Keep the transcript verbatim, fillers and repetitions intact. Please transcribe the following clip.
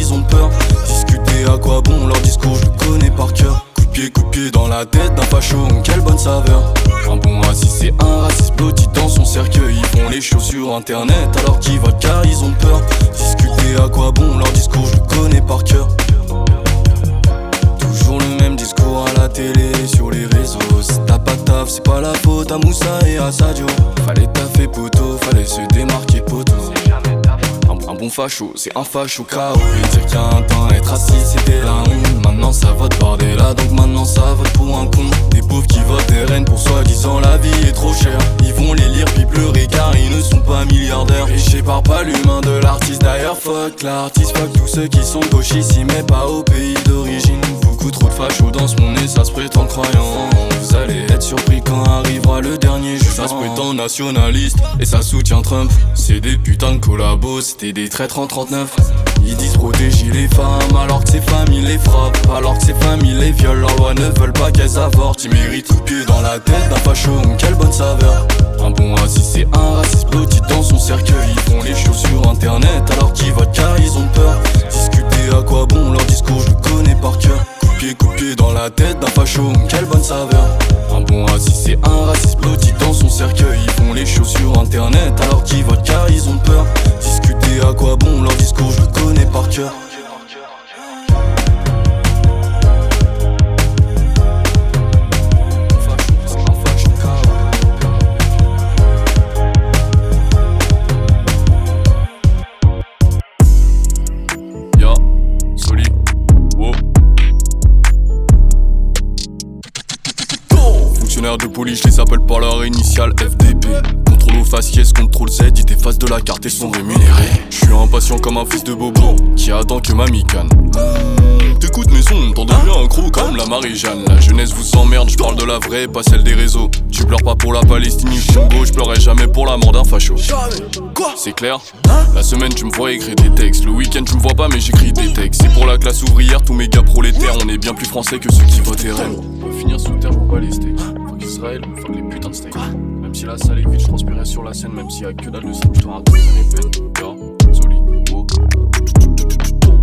ils ont peur. Discuter à quoi bon, leur discours je le connais par cœur. Coup de pied, coup de pied dans la tête d'un facho, quelle bonne saveur. Un bon raciste c'est un raciste blotti dans son cercueil. Ils font les choses sur internet alors qu'ils votent car ils ont peur. Discuter à quoi bon, leur discours je le connais par cœur. Toujours le même discours à la télé, sur les réseaux. Si t'as pas de taf, c'est pas la faute à Moussa et à Sadio. Fallait taffer poteau, fallait se démarquer poteau. Un, un bon facho, c'est un facho K O. Et dire qu'il y a un temps, être raciste c'était la honte. Maintenant ça vote bordela, donc maintenant ça vote pour un con. Des pauvres qui votent R N pour soi-disant la vie est trop chère. Ils vont les lire puis pleurer car ils ne sont pas milliardaires. Riché par pas l'humain de l'artiste, d'ailleurs fuck l'artiste. Fuck tous ceux qui sont gauchissimes mais pas au pays d'origine. Beaucoup trop de fachos dans ce monde et ça se prétend croyant. Vous allez être surpris quand arrivera le dernier jour. Ça se prétend nationaliste et ça soutient Trump. C'est des putains de collabos, c'était des traîtres en trente-neuf. Ils disent protéger les femmes alors que ces familles les frappent. Alors que ces familles les violent, leurs lois ne veulent pas qu'elles avortent. Ils méritent tout pied dans la tête d'un facho, quelle bonne saveur. Un bon raciste c'est un raciste blotti dans son cercueil. Ils font les choses sur internet alors qu'ils votent car ils ont peur. Discuter à quoi bon, leur discours je le connais par cœur. Coup de pied, coup de pied dans la tête d'un facho, quelle bonne saveur. Un bon raciste c'est un raciste blotti dans son cercueil. Ils font les choses sur internet alors qu'ils votent car ils ont peur. Discuter à quoi bon, leur discours je le connais par cœur. De police, je les appelle par leur initiale F D P. Contrôle au faciès, contrôle Z, ils t'effacent de la carte et sont rémunérés. Je suis impatient comme un fils de bobo qui attend que mamie canne. Mmh, T'écoutes mes sons, t'en deviens un crew comme la Marie-Jeanne. La jeunesse vous emmerde, je parle de la vraie, pas celle des réseaux. Tu pleures pas pour la Palestine ou Congo, je pleurerai jamais pour la mort d'un facho. Quoi? C'est clair? La semaine tu me vois écrire des textes, le week-end tu me vois pas mais j'écris des textes. C'est pour la classe ouvrière, tous mes gars prolétaires, on est bien plus français que ceux qui votent R N. On va finir sous terre pour pas les steaks. Israël me fuck les putains de steaks. Même si la salle est vide, je transpirais sur la scène. Même s'il y a que dalle de steak, je te raconte ça les peines. Yo, Zoli, oh.